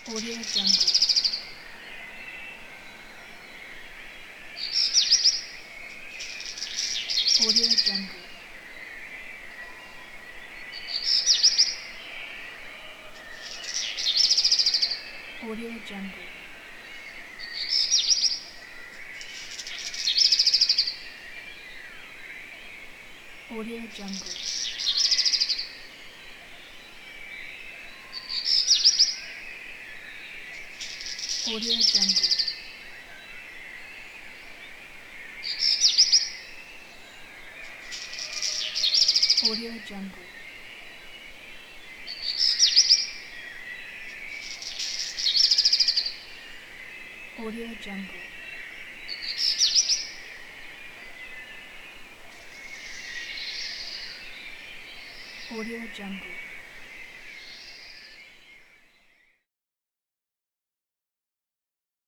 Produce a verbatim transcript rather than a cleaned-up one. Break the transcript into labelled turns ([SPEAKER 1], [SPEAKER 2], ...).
[SPEAKER 1] Audio Jungle. Audio Jungle. Audio Jungle. Audio Jungle. Audio Jungle. Audio Jungle. Audio Jungle. Audio Jungle.